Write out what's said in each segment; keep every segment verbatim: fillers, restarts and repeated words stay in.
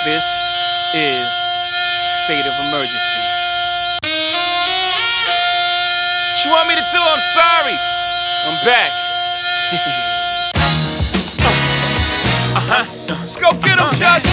This is a state of emergency. What you want me to do? I'm sorry. I'm back. uh-huh. Let's go get him, Chuck.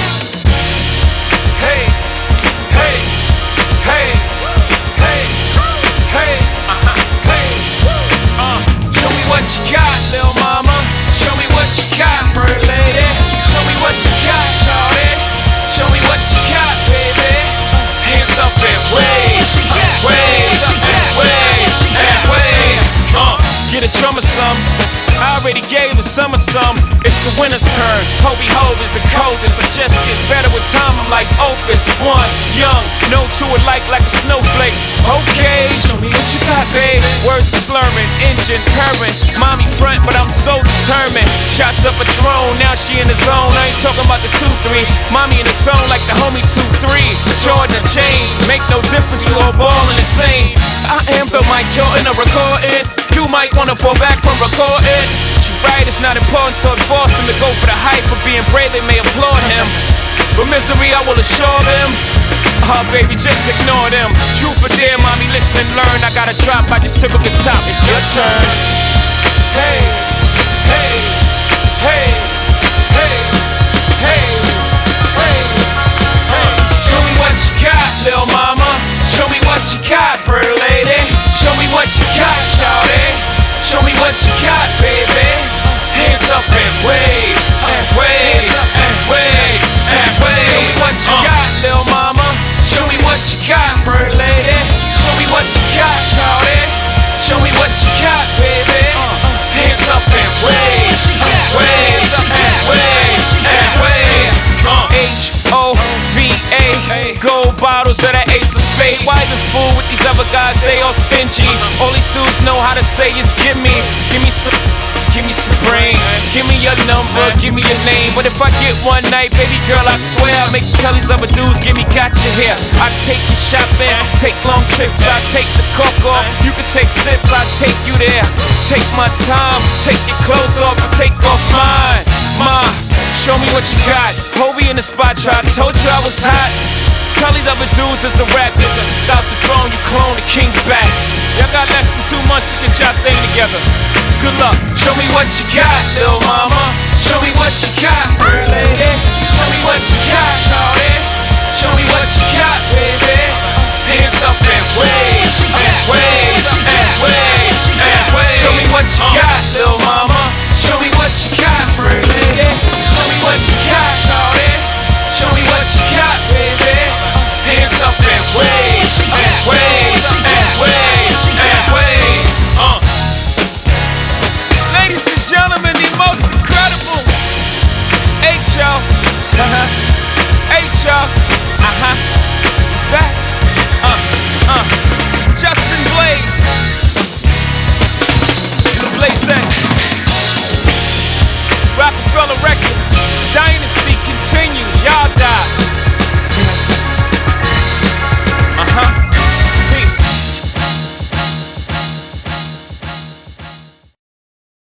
Hey, hey, hey, hey, hey, uh-huh, hey. Uh, show me what you got, little mama. Show me what you got, bird lady. Show me what you got, shawty. Show me what you got, baby. Hands up and wave, wave, wave, and wave. Uh, get a drummer some. I already gave the summer some. It's the winter's turn. Hobie Hove is the coldest. I just get better with time. I'm like Opus. One, young, no two alike like a snowflake. Okay, show me what you got, babe. Words are slurring, engine purring. Mommy front, but I'm so determined. Shots up a drone, now she in the zone. I ain't talking about the two three. Mommy in the zone like the homie two three. Jordan and chains, make no difference. We all ballin' the same. I am the Mike Jordan of recording. You might wanna fall back from recording. But you right, it's not important, so it forced him to go for the hype. For being brave, they may applaud him, but misery I will assure them. Oh baby, just ignore them. Truth or dare, mommy, listen and learn. I got a drop, I just took up the top. It's your turn. Hey, hey, hey, hey, hey, hey, hey. Show me what you got, little mama. Show me what you got, bird lady. Show me what you got, shawty. Show me what you got, baby. Hands up and wave, and wave, and wave, and wave. Show me what you got, little mama. Show me what you got, bird lady. Show me what you got, shawty. Show me what you got, baby. Hands up and wave, wave, and wave, and wave. H O V A, gold bottles of that Ace of Spades. Why even fool with these other guys? They all stingy. All these dudes know how to say is give me, give me some, give me some brain. Give me your number, give me your name. But if I get one night, baby girl, I swear I'll make you tell these other dudes, give me gotcha here. I take you shopping, take long trips, I take the cork off. You can take sips, I take you there. Take my time, take your clothes off, and take off mine. Ma, show me what you got. Hobie in the spot, I told you I was hot. Tell these other dudes it's a rap nigga. Without the throne, you clone the king's back. Y'all got less than two months to get y'all thing together. Good luck, show me what you got, little mama.